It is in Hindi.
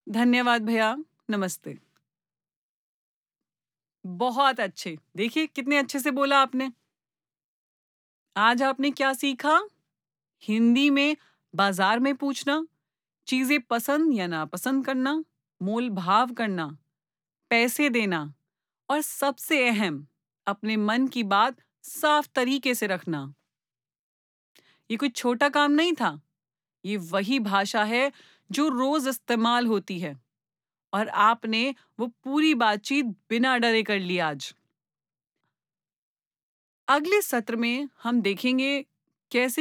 धन्यवाद भैया। नमस्ते। बहुत अच्छे। देखिए कितने अच्छे से बोला आपने। आज आपने क्या सीखा? हिंदी में बाजार में पूछना, चीजें पसंद या नापसंद करना, मोल भाव करना, पैसे देना और सबसे अहम, अपने मन की बात साफ तरीके से रखना। ये कोई छोटा काम नहीं था। ये वही भाषा है जो रोज इस्तेमाल होती है और आपने वो पूरी बातचीत बिना डरे कर ली आज। अगले सत्र में हम देखेंगे कैसे